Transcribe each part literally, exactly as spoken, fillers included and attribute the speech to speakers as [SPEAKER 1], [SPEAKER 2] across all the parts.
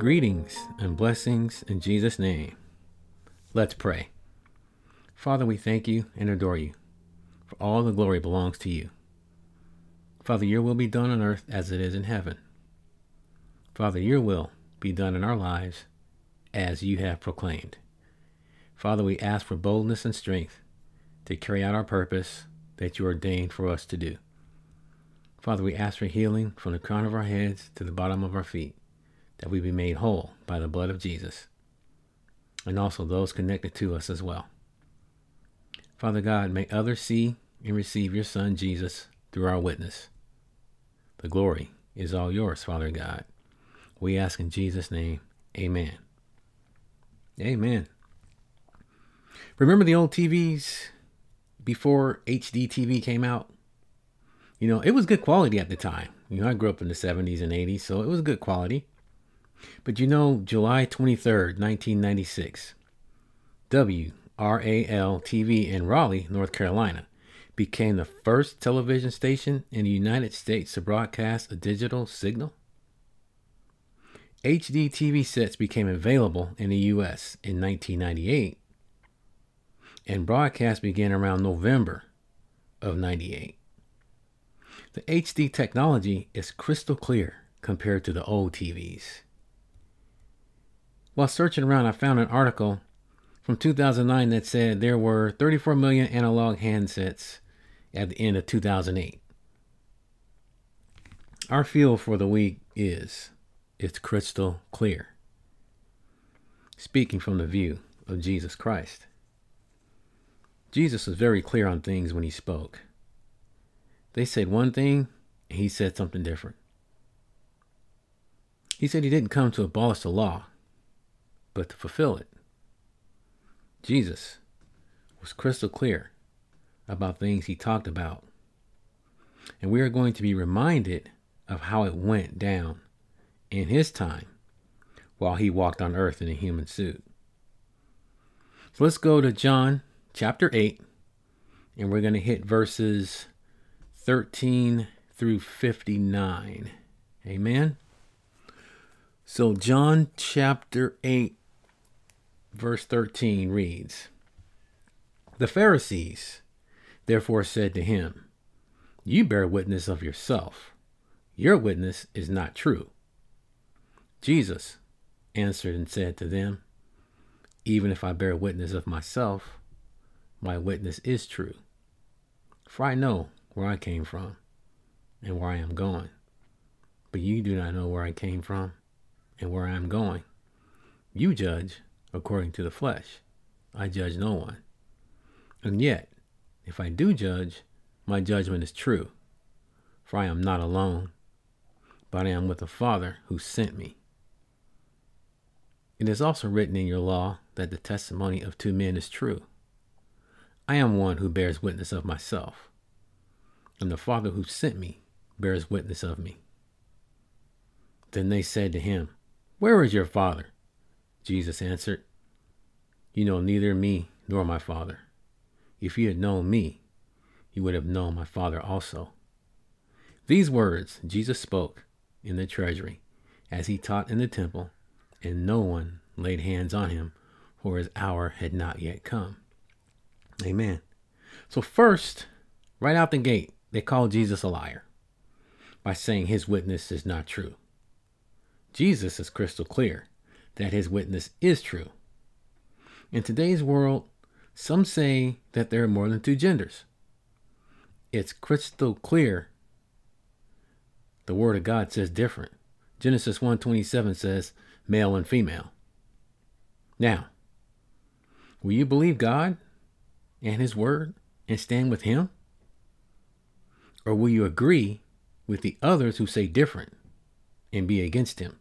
[SPEAKER 1] Greetings and blessings in Jesus' name. Let's pray. Father, we thank you and adore you, for all the glory belongs to you. Father, your will be done on earth as it is in heaven. Father, your will be done in our lives as you have proclaimed. Father, we ask for boldness and strength to carry out our purpose that you ordained for us to do. Father, we ask for healing from the crown of our heads to the bottom of our feet, that we be made whole by the blood of Jesus, and also those connected to us as well. Father God, may others see and receive your Son, Jesus, through our witness. The glory is all yours, Father God. We ask in Jesus' name, amen. Amen. Remember the old T Vs before H D T V came out? You know, it was good quality at the time. You know, I grew up in the seventies and eighties, so it was good quality. But you know, July twenty-third, nineteen ninety-six, W R A L T V in Raleigh, North Carolina, became the first television station in the United States to broadcast a digital signal. H D T V sets became available in the U S in nineteen ninety-eight, and broadcast began around November of ninety-eight. The H D technology is crystal clear compared to the old T Vs. While searching around, I found an article from two thousand nine that said there were thirty-four million analog handsets at the end of two thousand eight. Our feel for the week is, it's crystal clear. Speaking from the view of Jesus Christ. Jesus was very clear on things when he spoke. They said one thing, and he said something different. He said he didn't come to abolish the law, but to fulfill it. Jesus was crystal clear about things he talked about. And we are going to be reminded of how it went down in his time while he walked on earth in a human suit. So let's go to John chapter eight, and we're going to hit verses thirteen through fifty-nine. Amen. So John chapter eight, verse thirteen reads, "The Pharisees therefore said to him, 'You bear witness of yourself. Your witness is not true.' Jesus answered and said to them, 'Even if I bear witness of myself, my witness is true. For I know where I came from and where I am going. But you do not know where I came from and where I am going. You judge according to the flesh. I judge no one. And yet, if I do judge, my judgment is true. For I am not alone, but I am with the Father who sent me. It is also written in your law that the testimony of two men is true. I am one who bears witness of myself, and the Father who sent me bears witness of me.' Then they said to him, 'Where is your Father?' Jesus answered, 'You know neither me nor my Father. If you had known me, you would have known my Father also.' These words Jesus spoke in the treasury as he taught in the temple, and no one laid hands on him, for his hour had not yet come." Amen. So first, right out the gate, they called Jesus a liar by saying his witness is not true. Jesus is crystal clear that his witness is true. In today's world, some say that there are more than two genders. It's crystal clear. The Word of God says different. Genesis one twenty-seven says male and female. Now, will you believe God and his word and stand with him? Or will you agree with the others who say different and be against him?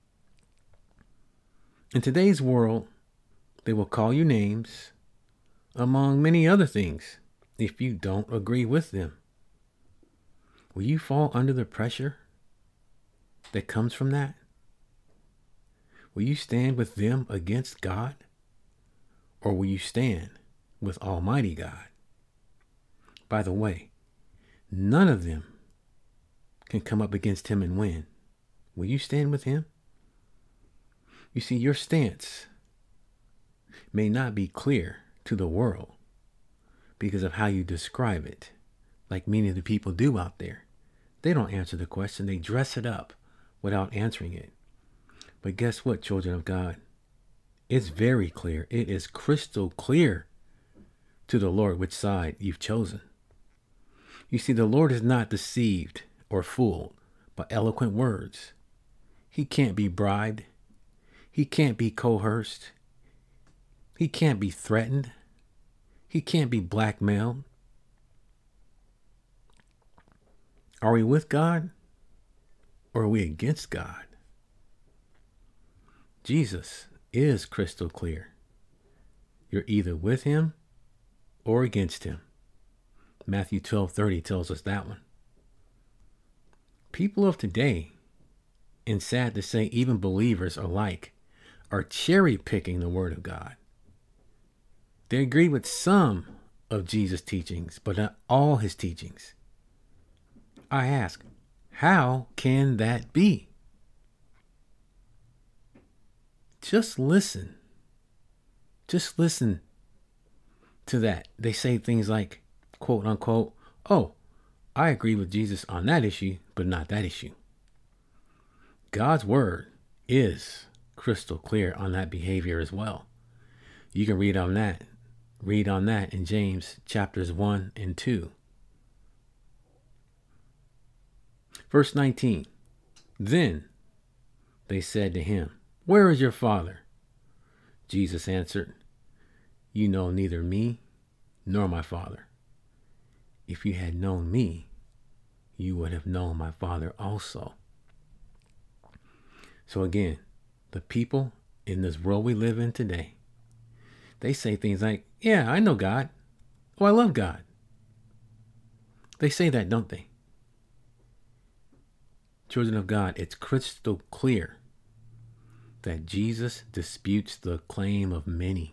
[SPEAKER 1] In today's world, they will call you names, among many other things, if you don't agree with them. Will you fall under the pressure that comes from that? Will you stand with them against God? Or will you stand with Almighty God? By the way, none of them can come up against him and win. Will you stand with him? You see, your stance may not be clear to the world because of how you describe it, like many of the people do out there. They don't answer the question. They dress it up without answering it. But guess what, children of God? It's very clear. It is crystal clear to the Lord which side you've chosen. You see, the Lord is not deceived or fooled by eloquent words. He can't be bribed. He can't be coerced. He can't be threatened. He can't be blackmailed. Are we with God or are we against God? Jesus is crystal clear. You're either with him or against him. Matthew twelve thirty tells us that one. People of today, and sad to say even believers alike, are cherry picking the word of God. They agree with some of Jesus' teachings, but not all his teachings. I ask, how can that be? Just listen. Just listen to that. They say things like, quote unquote, oh, I agree with Jesus on that issue, but not that issue. God's word is crystal clear on that behavior as well. You can read on that. Read on that in James chapters one and two. Verse nineteen. Then they said to him, where is your father? Jesus answered, you know neither me nor my Father. If you had known me, you would have known my Father also. So again, the people in this world we live in today, they say things like, yeah, I know God. Oh, I love God. They say that, don't they? Children of God, it's crystal clear that Jesus disputes the claim of many.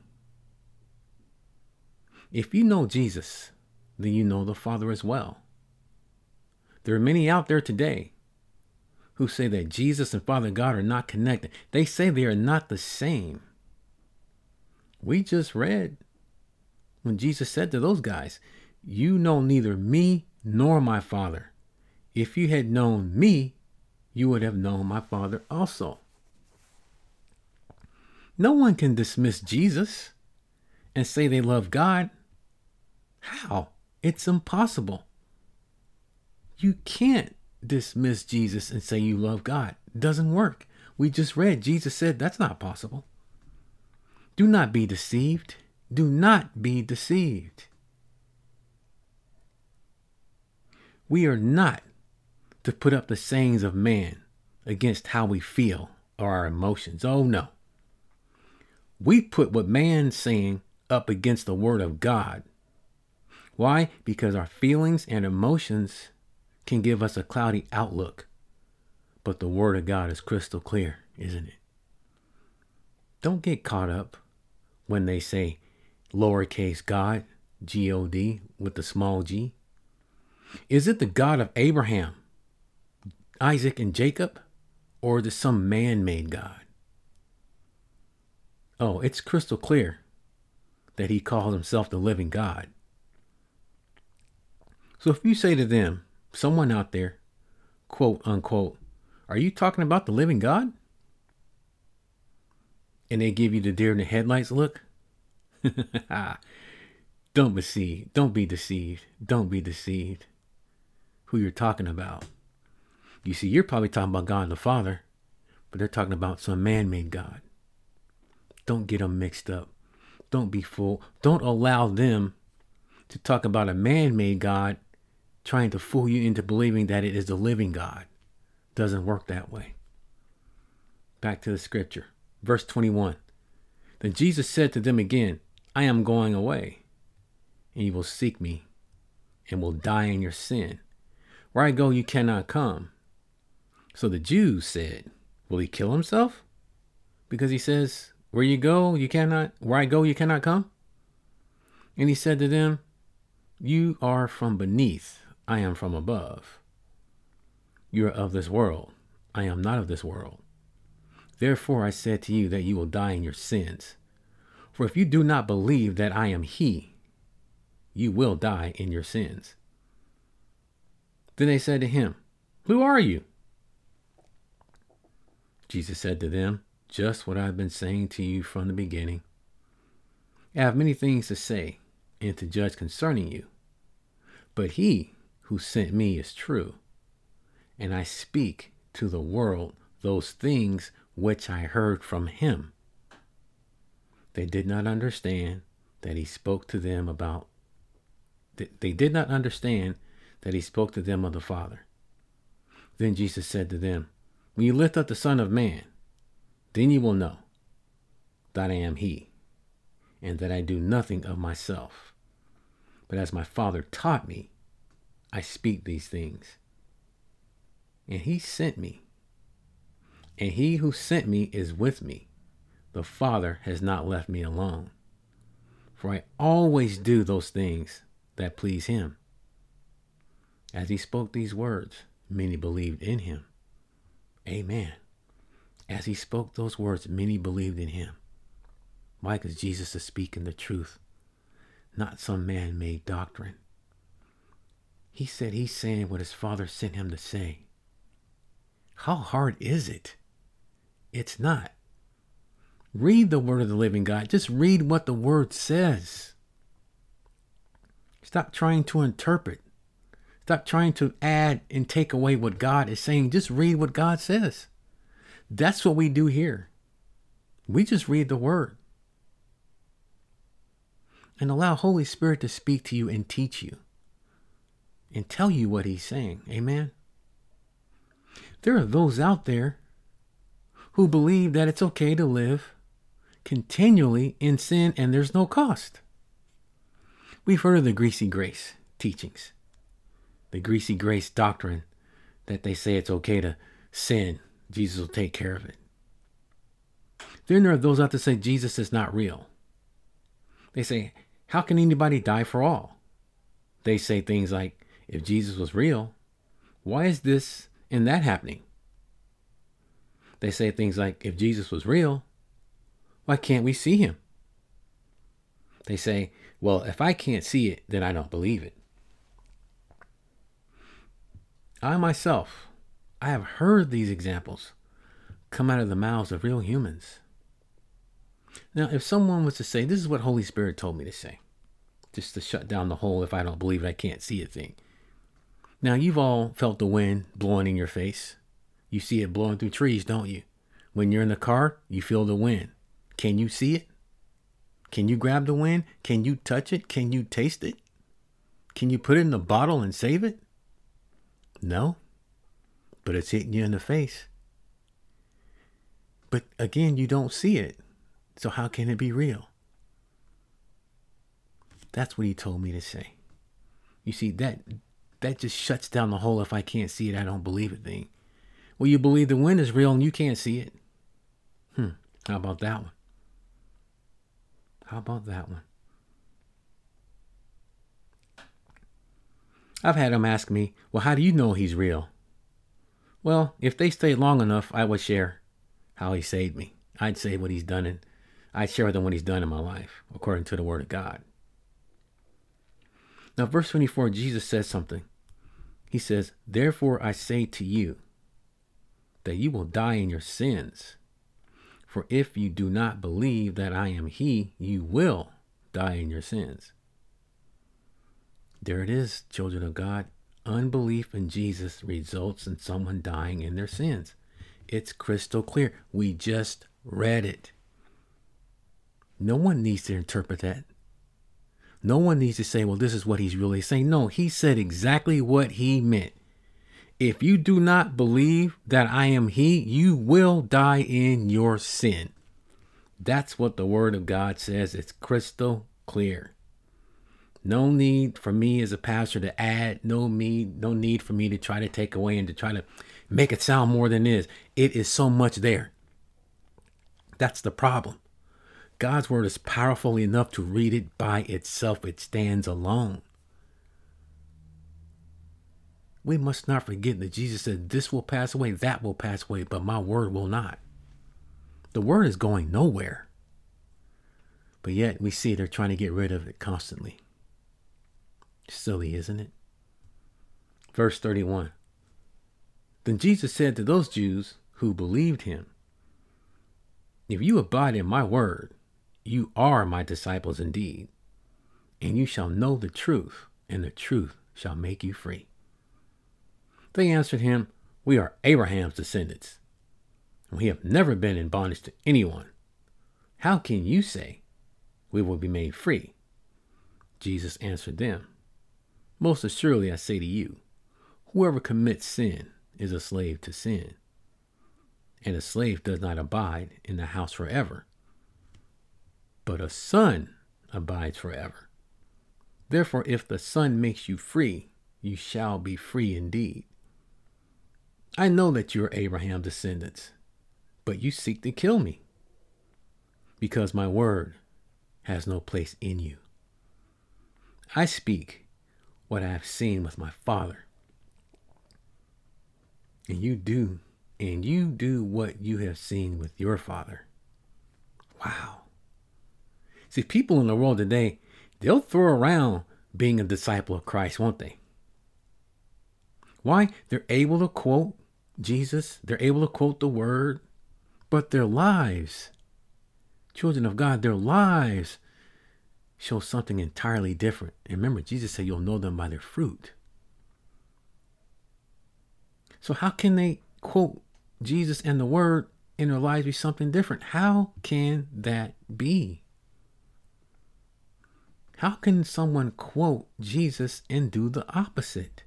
[SPEAKER 1] If you know Jesus, then you know the Father as well. There are many out there today who say that Jesus and Father God are not connected. They say they are not the same. We just read when Jesus said to those guys, you know neither me nor my Father. If you had known me, you would have known my Father also. No one can dismiss Jesus and say they love God. How? It's impossible. You can't dismiss Jesus and say you love God. It doesn't work. We just read, Jesus said that's not possible. Do not be deceived. Do not be deceived. We are not to put up the sayings of man against how we feel or our emotions. Oh no. We put what man's saying up against the word of God. Why? Because our feelings and emotions can give us a cloudy outlook. But the word of God is crystal clear, isn't it? Don't get caught up when they say lowercase God, G O D, with the small g. Is it the God of Abraham, Isaac, and Jacob? Or is it some man-made God? Oh, it's crystal clear that he calls himself the living God. So if you say to them, someone out there, quote unquote, are you talking about the living God? And they give you the deer in the headlights look. Don't deceive. Don't be deceived. Don't be deceived. Who you're talking about. You see, you're probably talking about God the Father, but they're talking about some man-made God. Don't get them mixed up. Don't be fooled. Don't allow them to talk about a man-made God trying to fool you into believing that it is the living God. Doesn't work that way. Back to the scripture. Verse twenty-one. Then Jesus said to them again, I am going away, and you will seek me, and will die in your sin. Where I go, you cannot come. So the Jews said, will he kill himself? Because he says, where you go, you cannot, where I go, you cannot come. And he said to them, you are from beneath, I am from above. You are of this world, I am not of this world. Therefore I said to you that you will die in your sins. For if you do not believe that I am he, you will die in your sins. Then they said to him, Who are you? Jesus said to them, Just what I've been saying to you from the beginning. I have many things to say and to judge concerning you. But he who sent me is true, and I speak to the world those things which I heard from him. They did not understand that he spoke to them about, they did not understand that he spoke to them of the Father. Then Jesus said to them, When you lift up the Son of Man, then you will know that I am he, and that I do nothing of myself. But as my Father taught me, I speak these things. And he sent me. And he who sent me is with me. The Father has not left me alone. For I always do those things that please him. As he spoke these words, many believed in him. Amen. As he spoke those words, many believed in him. Why? Because Jesus is speaking the truth, not some man-made doctrine. He said he's saying what his Father sent him to say. How hard is it? It's not. Read the word of the living God. Just read what the word says. Stop trying to interpret. Stop trying to add and take away what God is saying. Just read what God says. That's what we do here. We just read the word. And allow Holy Spirit to speak to you and teach you. And tell you what he's saying. Amen. There are those out there who believe that it's okay to live continually in sin and there's no cost. We've heard of the greasy grace teachings. The greasy grace doctrine that they say it's okay to sin. Jesus will take care of it. Then there are those out there say Jesus is not real. They say, how can anybody die for all? They say things like, if Jesus was real, why is this and that happening? They say things like, if Jesus was real, why can't we see him? They say, well, if I can't see it, then I don't believe it. I myself, I have heard these examples come out of the mouths of real humans. Now, if someone was to say, this is what Holy Spirit told me to say, just to shut down the whole if I don't believe it, I can't see it thing. Now, you've all felt the wind blowing in your face. You see it blowing through trees, don't you? When you're in the car, you feel the wind. Can you see it? Can you grab the wind? Can you touch it? Can you taste it? Can you put it in a bottle and save it? No, but it's hitting you in the face. But again, you don't see it. So how can it be real? That's what he told me to say. You see, that that just shuts down the whole if I can't see it, I don't believe it thing. Well, you believe the wind is real and you can't see it. Hmm. How about that one? How about that one? I've had them ask me, well, how do you know he's real? Well, if they stayed long enough, I would share how he saved me. I'd say what he's done, and I'd share with them what he's done in my life, according to the word of God. Now, verse twenty-four, Jesus says something. He says, therefore I say to you that you will die in your sins. For if you do not believe that I am he, you will die in your sins. There it is, children of God. Unbelief in Jesus results in someone dying in their sins. It's crystal clear. We just read it. No one needs to interpret that. No one needs to say, well, this is what he's really saying. No, he said exactly what he meant. If you do not believe that I am he, you will die in your sin. That's what the word of God says. It's crystal clear. No need for me as a pastor to add, no need, no need for me to try to take away and to try to make it sound more than it is. It is so much there. That's the problem. God's word is powerful enough to read it by itself. It stands alone. We must not forget that Jesus said, this will pass away, that will pass away, but my word will not. The word is going nowhere. But yet we see they're trying to get rid of it constantly. Silly, isn't it? Verse thirty-one. Then Jesus said to those Jews who believed him, if you abide in my word, you are my disciples indeed, and you shall know the truth, and the truth shall make you free. They answered him, we are Abraham's descendants, and we have never been in bondage to anyone. How can you say we will be made free? Jesus answered them, most assuredly I say to you, whoever commits sin is a slave to sin, and a slave does not abide in the house forever, but a son abides forever. Therefore, if the Son makes you free, you shall be free indeed. I know that you are Abraham's descendants, but you seek to kill me, because my word has no place in you. I speak what I have seen with my Father, and you do, and you do what you have seen with your father. Wow. See, people in the world today, they'll throw around being a disciple of Christ, won't they? Why? They're able to quote Jesus. They're able to quote the word, but their lives, children of God, their lives show something entirely different. And remember, Jesus said you'll know them by their fruit. So how can they quote Jesus and the word and their lives be something different? How can that be? How can someone quote Jesus and do the opposite?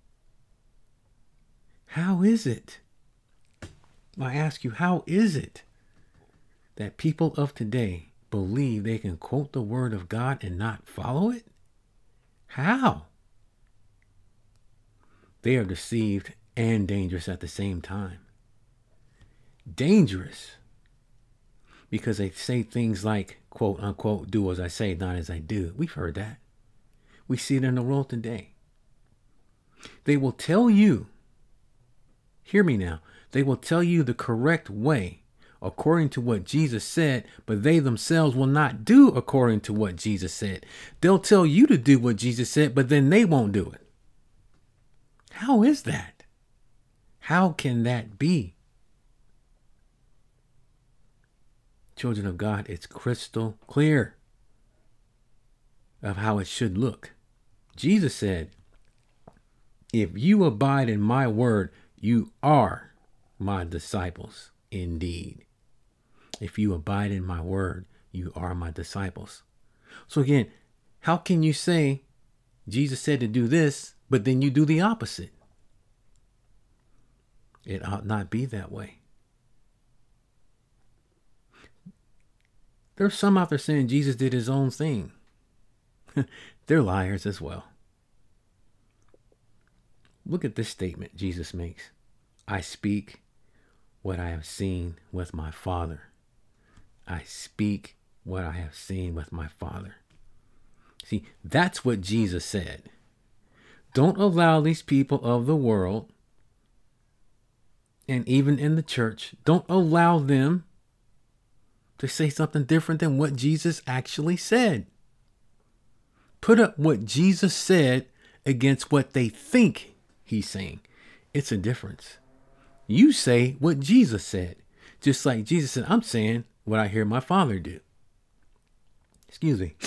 [SPEAKER 1] How is it? I ask you, how is it that people of today believe they can quote the word of God and not follow it? How? They are deceived and dangerous at the same time. Dangerous because they say things like, quote unquote, do as I say, not as I do. We've heard that. We see it in the world today. They will tell you, hear me now, they will tell you the correct way according to what Jesus said, but they themselves will not do according to what Jesus said. They'll tell you to do what Jesus said, but then they won't do it. How is that? How can that be? Children of God, it's crystal clear of how it should look. Jesus said, if you abide in my word, you are my disciples indeed. If you abide in my word, you are my disciples. So again, how can you say Jesus said to do this, but then you do the opposite? It ought not be that way. There's some out there saying Jesus did his own thing. They're liars as well. Look at this statement Jesus makes. I speak what I have seen with my Father. I speak what I have seen with my Father. See, that's what Jesus said. Don't allow these people of the world, and even in the church, don't allow them to say something different than what Jesus actually said. Put up what Jesus said against what they think he's saying. It's a difference. You say what Jesus said. Just like Jesus said, I'm saying what I hear my Father do. Excuse me.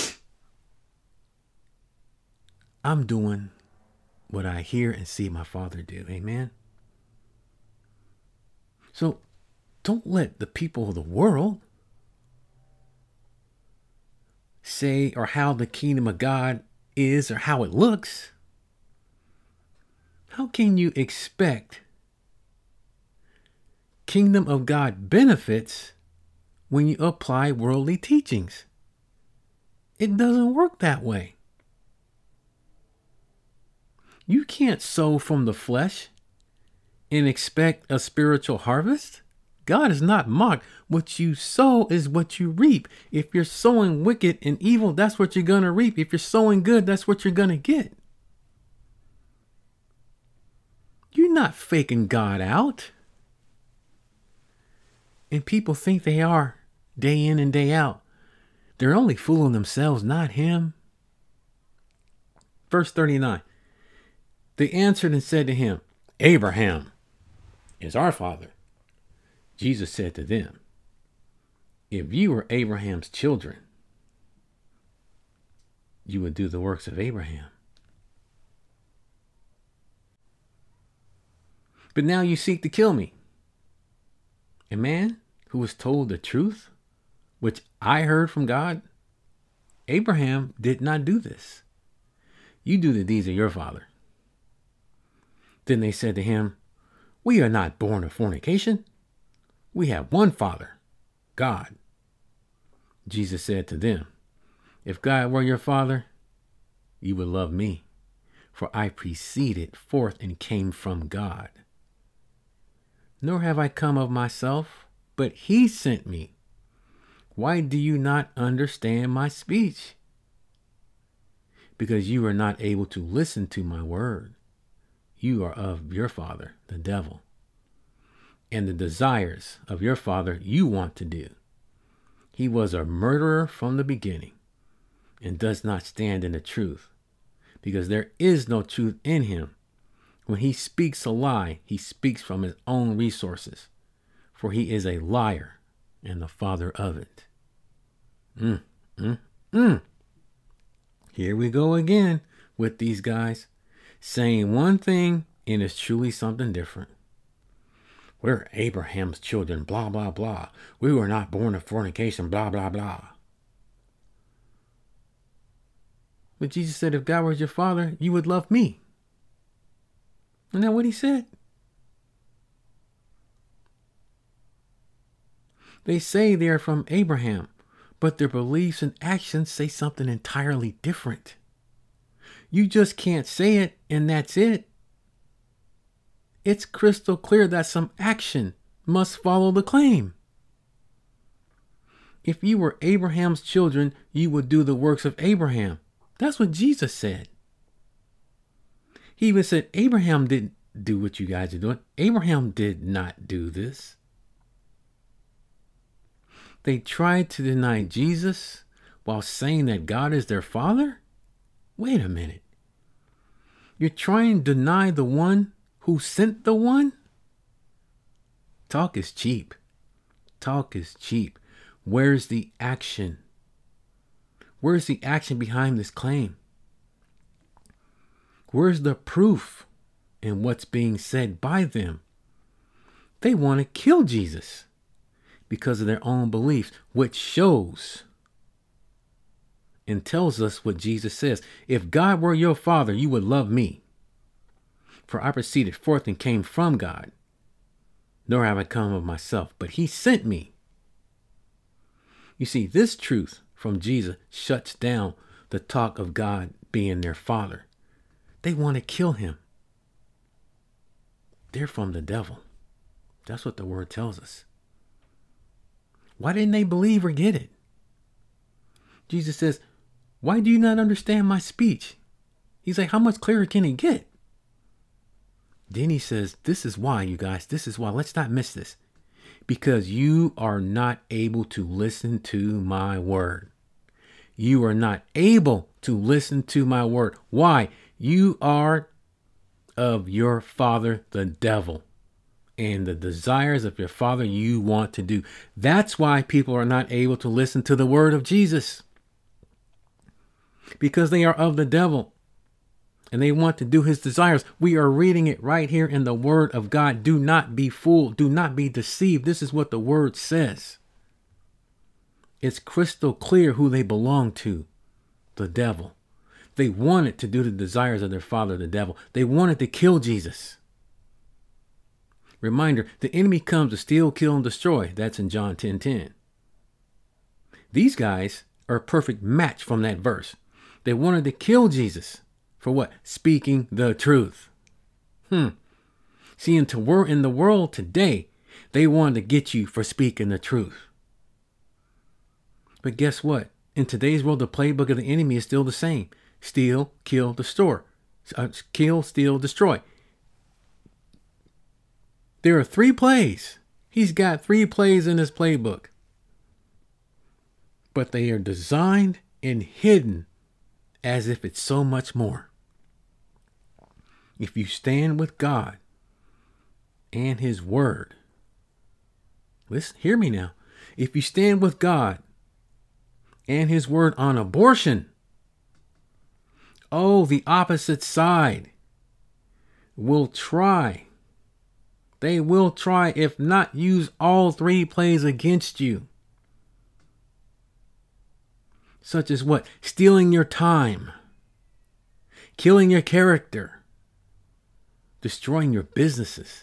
[SPEAKER 1] I'm doing what I hear and see my Father do. Amen. So don't let the people of the world say or how the kingdom of God is or how it looks. How can you expect kingdom of God benefits when you apply worldly teachings? It doesn't work that way. You can't sow from the flesh and expect a spiritual harvest. God is not mocked. What you sow is what you reap. If you're sowing wicked and evil, that's what you're going to reap. If you're sowing good, that's what you're going to get. You're not faking God out. And people think they are day in and day out. They're only fooling themselves, not him. Verse thirty-nine. They answered and said to him, Abraham is our father. Jesus said to them, if you were Abraham's children, you would do the works of Abraham. But now you seek to kill me, a man who was told the truth, which I heard from God. Abraham did not do this. You do the deeds of your father. Then they said to him, we are not born of fornication. We have one Father, God. Jesus said to them, if God were your father, you would love me, for I proceeded forth and came from God. Nor have I come of myself, but he sent me. Why do you not understand my speech? Because you are not able to listen to my word. You are of your father, the devil, and the desires of your father you want to do. He was a murderer from the beginning and does not stand in the truth, because there is no truth in him. When he speaks a lie, he speaks from his own resources, for he is a liar and the father of it. Mm, mm, mm. Here we go again with these guys saying one thing and it's truly something different. We're Abraham's children, blah, blah, blah. We were not born of fornication, blah, blah, blah. But Jesus said, if God was your father, you would love me. Isn't that what he said? They say they are from Abraham, but their beliefs and actions say something entirely different. You just can't say it and that's it. It's crystal clear that some action must follow the claim. If you were Abraham's children, you would do the works of Abraham. That's what Jesus said. He even said, Abraham didn't do what you guys are doing. Abraham did not do this. They tried to deny Jesus while saying that God is their father? Wait a minute. You're trying to deny the one who sent the one? Talk is cheap. Talk is cheap. Where's the action? Where's the action behind this claim? Where's the proof in what's being said by them? They want to kill Jesus because of their own beliefs, which shows and tells us what Jesus says. If God were your father, you would love me. For I proceeded forth and came from God. Nor have I come of myself, but he sent me. You see, this truth from Jesus shuts down the talk of God being their father. They want to kill him. They're from the devil. That's what the word tells us. Why didn't they believe or get it? Jesus says, why do you not understand my speech? He's like, how much clearer can it get? Then he says, this is why, you guys, this is why. Let's not miss this. Because you are not able to listen to my word. You are not able to listen to my word. Why? You are of your father, the devil. And the desires of your father you want to do. That's why people are not able to listen to the word of Jesus. Because they are of the devil. And they want to do his desires. We are reading it right here in the word of God. Do not be fooled. Do not be deceived. This is what the word says. It's crystal clear who they belong to. The devil. They wanted to do the desires of their father, the devil. They wanted to kill Jesus. Reminder, the enemy comes to steal, kill, and destroy. That's in John ten ten. These guys are a perfect match from that verse. They wanted to kill Jesus. For what? Speaking the truth. Hmm. See, in the world today, they wanted to get you for speaking the truth. But guess what? In today's world, the playbook of the enemy is still the same. Steal, kill, destroy. Uh, kill, steal, destroy. There are three plays. He He's got three plays in his playbook. But they are designed and hidden as if it's so much more. If you stand with God and his word, listen, hear me now. If you stand with God and his word on abortion, oh, the opposite side will try. They will try, if not use all three plays against you. Such as what? Stealing your time, killing your character, destroying your businesses.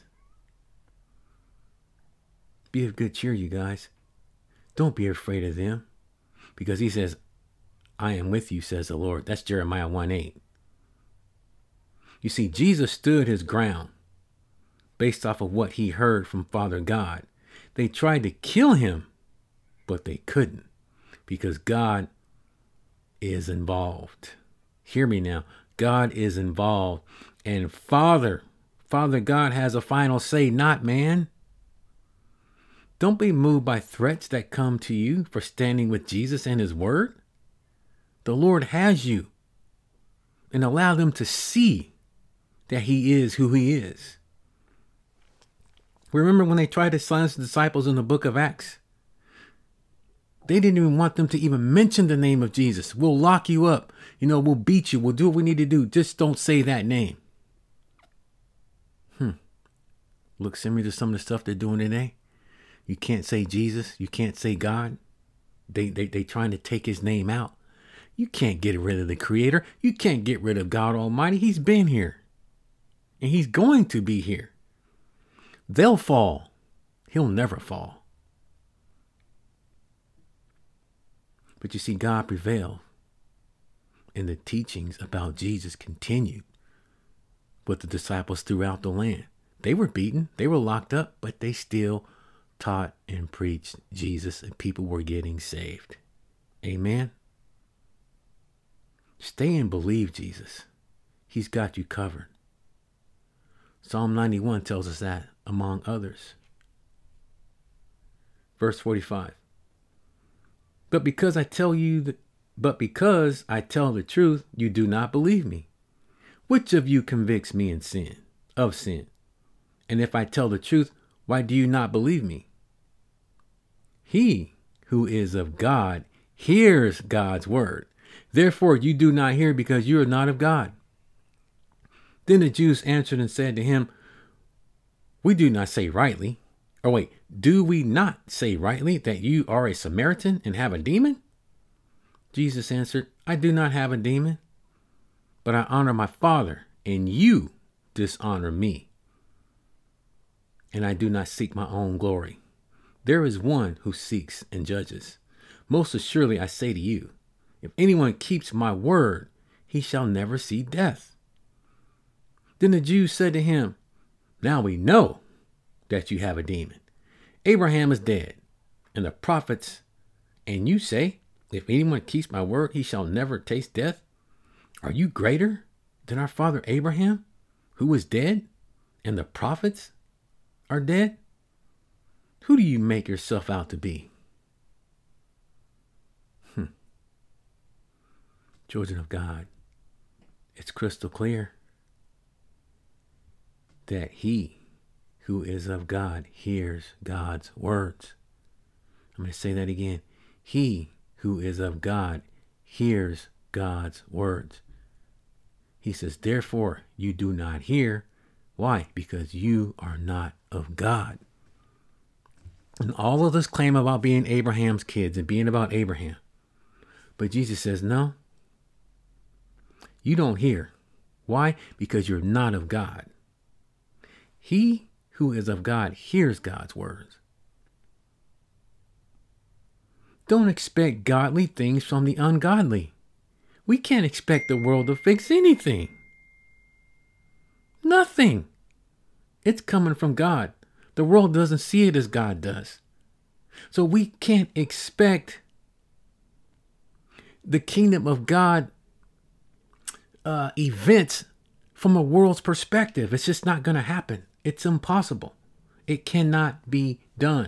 [SPEAKER 1] Be of good cheer, you guys. Don't be afraid of them, because he says, I am with you, says the Lord. That's Jeremiah one eight. You see, Jesus stood his ground based off of what he heard from Father God. They tried to kill him, but they couldn't, because God is involved. Hear me now. God is involved, and Father, Father God has a final say, not man. Don't be moved by threats that come to you for standing with Jesus and his word. The Lord has you, and allow them to see that he is who he is. Remember when they tried to silence the disciples in the book of Acts? They didn't even want them to even mention the name of Jesus. We'll lock you up. You know, we'll beat you. We'll do what we need to do. Just don't say that name. Hmm. Look similar to some of the stuff they're doing today. You can't say Jesus. You can't say God. They, they, they trying to take his name out. You can't get rid of the Creator. You can't get rid of God Almighty. He's been here. And he's going to be here. They'll fall. He'll never fall. But you see, God prevailed. And the teachings about Jesus continued with the disciples throughout the land. They were beaten. They were locked up. But they still taught and preached Jesus. And people were getting saved. Amen. Stay and believe Jesus. He's got you covered. Psalm ninety-one tells us that, among others. Verse forty-five. But because I tell you that, but because I tell the truth, you do not believe me. Which of you convicts me in sin, of sin? And if I tell the truth, why do you not believe me? He who is of God hears God's word. Therefore you do not hear, because you are not of God. Then the Jews answered and said to him, we do not say rightly. Or wait, do we not say rightly that you are a Samaritan and have a demon? Jesus answered, I do not have a demon, but I honor my Father, and you dishonor me. And I do not seek my own glory. There is one who seeks and judges. Most assuredly I say to you, if anyone keeps my word, he shall never see death. Then the Jews said to him, now we know that you have a demon. Abraham is dead, and the prophets, and you say, if anyone keeps my word, he shall never taste death. Are you greater than our father Abraham, who is dead, and the prophets are dead? Who do you make yourself out to be? Hmm. Children of God, it's crystal clear that he who is of God hears God's words. I'm going to say that again. He who is of God hears God's words. He says, therefore you do not hear. Why? Because you are not of God. And all of this claim about being Abraham's kids and being about Abraham. But Jesus says, no, you don't hear. Why? Because you're not of God. He who is of God hears God's words. Don't expect godly things from the ungodly. We can't expect the world to fix anything. Nothing. It's coming from God. The world doesn't see it as God does. So we can't expect the kingdom of God uh, events from a world's perspective. It's just not going to happen. It's impossible. It cannot be done.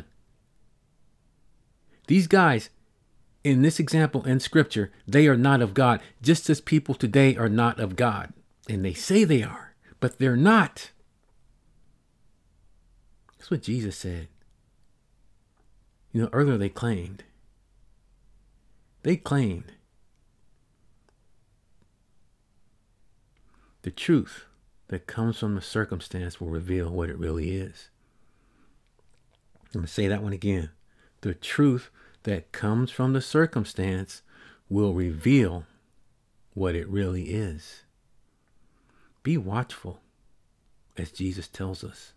[SPEAKER 1] These guys, in this example in scripture, they are not of God, just as people today are not of God. And they say they are, but they're not. That's what Jesus said. You know, earlier they claimed, they claimed the truth that comes from the circumstance will reveal what it really is. I'm going to say that one again. The truth that comes from the circumstance will reveal what it really is. Be watchful, as Jesus tells us.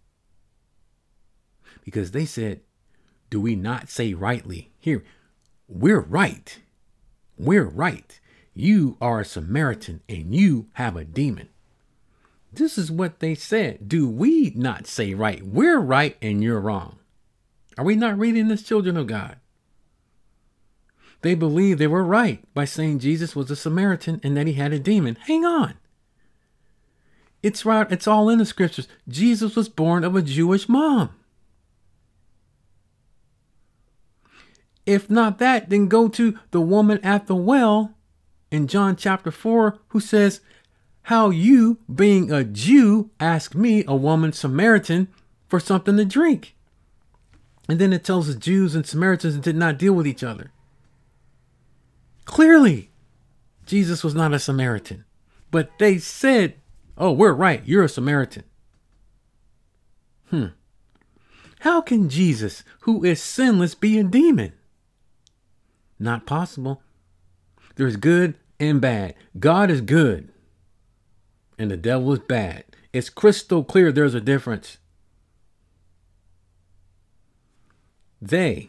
[SPEAKER 1] Because they said, do we not say rightly? Here, we're right. We're right. You are a Samaritan and you have a demon. This is what they said. Do we not say right? We're right and you're wrong. Are we not reading this, children of God? They believed they were right by saying Jesus was a Samaritan and that he had a demon. Hang on. It's right. It's all in the scriptures. Jesus was born of a Jewish mom. If not that, then go to the woman at the well in John chapter four, who says, how you, being a Jew, ask me, a woman Samaritan, for something to drink. And then it tells the Jews and Samaritans did not deal with each other. Clearly, Jesus was not a Samaritan. But they said, oh, we're right. You're a Samaritan. Hmm. How can Jesus, who is sinless, be a demon? Not possible. There's good and bad. God is good. And the devil is bad. It's crystal clear there's a difference. They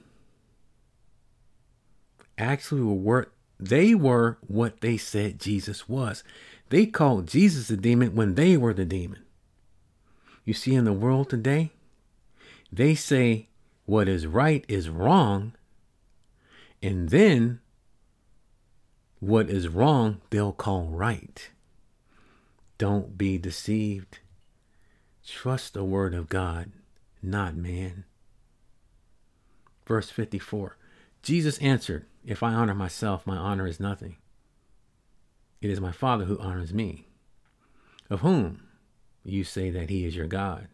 [SPEAKER 1] actually were, they were what they said Jesus was. They called Jesus a demon when they were the demon. You see, in the world today, they say what is right is wrong. And then what is wrong, they'll call right. Don't be deceived. Trust the word of God, not man. Verse fifty-four. Jesus answered, if I honor myself, my honor is nothing. It is my Father who honors me, of whom you say that he is your God.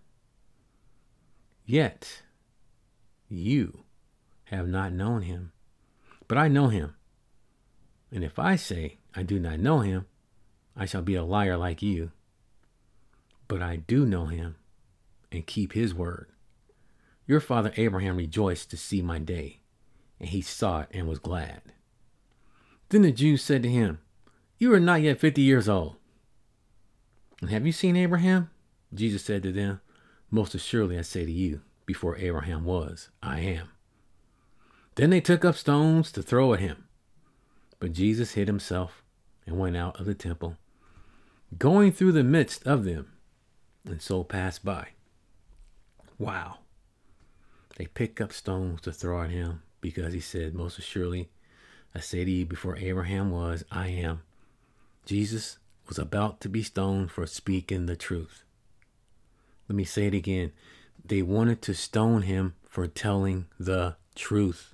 [SPEAKER 1] Yet you have not known him, but I know him. And if I say I do not know him, I shall be a liar like you. But I do know him and keep his word. Your father Abraham rejoiced to see my day, and he saw it and was glad. Then the Jews said to him, you are not yet fifty years old. And have you seen Abraham? Jesus said to them, most assuredly I say to you, before Abraham was, I am. Then they took up stones to throw at him. But Jesus hid himself and went out of the temple, going through the midst of them, and so passed by. Wow. They pick up stones to throw at him because he said, most assuredly, I say to you, before Abraham was, I am. Jesus was about to be stoned for speaking the truth. Let me say it again. They wanted to stone him for telling the truth.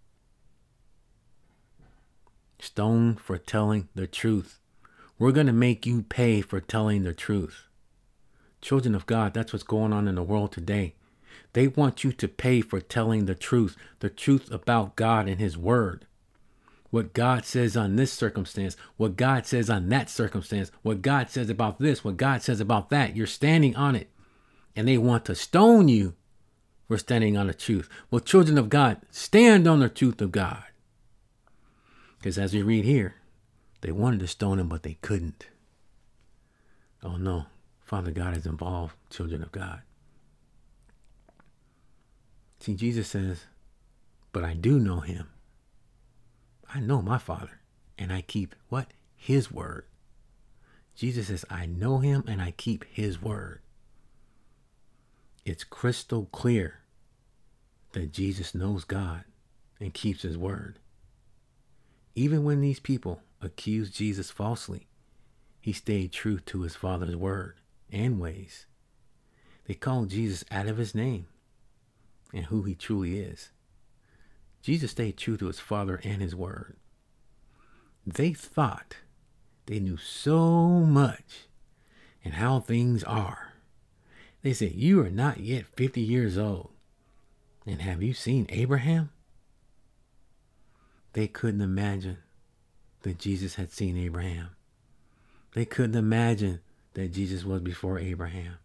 [SPEAKER 1] Stoned for telling the truth. We're going to make you pay for telling the truth. Children of God, that's what's going on in the world today. They want you to pay for telling the truth, the truth about God and his word. What God says on this circumstance, what God says on that circumstance, what God says about this, what God says about that. You're standing on it. And they want to stone you for standing on the truth. Well, children of God, stand on the truth of God. Because as we read here, they wanted to stone him, but they couldn't. Oh no, Father God is involved, children of God. See, Jesus says, but I do know him. I know my Father, and I keep what? His word. Jesus says, I know him and I keep his word. It's crystal clear that Jesus knows God and keeps his word. Even when these people accused Jesus falsely, he stayed true to his Father's word and ways. They called Jesus out of his name and who he truly is. Jesus stayed true to his Father and his word. They thought they knew so much and how things are. They said, "You are not yet fifty years old. And have you seen Abraham?" They couldn't imagine that Jesus had seen Abraham. They couldn't imagine that Jesus was before Abraham.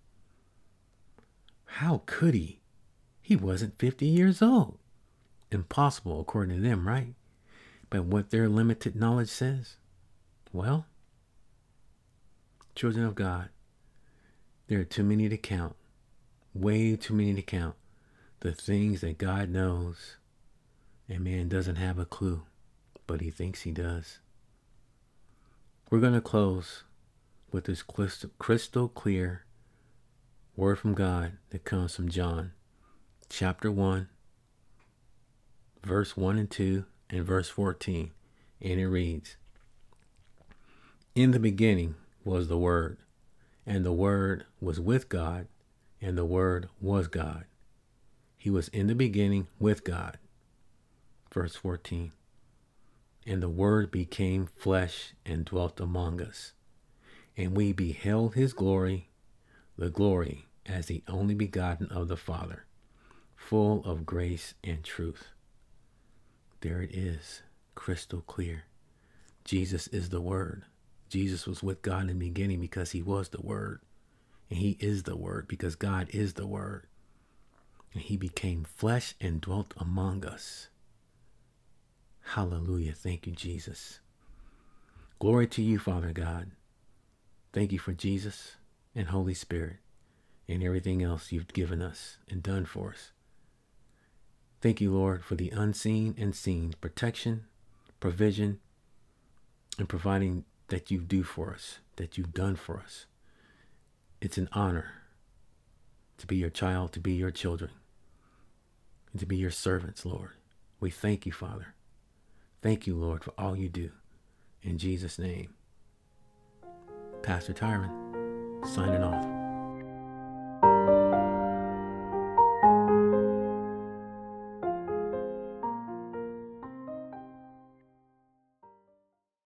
[SPEAKER 1] How could he? He wasn't fifty years old. Impossible according to them, right? But what their limited knowledge says? Well, children of God, there are too many to count. Way too many to count. The things that God knows and man doesn't have a clue, but he thinks he does. We're going to close with this crystal clear word from God that comes from John chapter one, verse one and two, and verse fourteen. And it reads, "In the beginning was the Word, and the Word was with God, and the Word was God. He was in the beginning with God." Verse fourteen. "And the Word became flesh and dwelt among us. And we beheld his glory, the glory as the only begotten of the Father, full of grace and truth." There it is, crystal clear. Jesus is the Word. Jesus was with God in the beginning because he was the Word. And he is the Word because God is the Word. And he became flesh and dwelt among us. Hallelujah. Thank you, Jesus. Glory to you, Father God. Thank you for Jesus and Holy Spirit and everything else you've given us and done for us. Thank you, Lord, for the unseen and seen protection, provision, and providing that you do for us, that you've done for us. It's an honor to be your child, to be your children, and to be your servants, Lord. We thank you, Father. Thank you, Lord, for all you do. In Jesus' name. Pastor Tyron, signing off.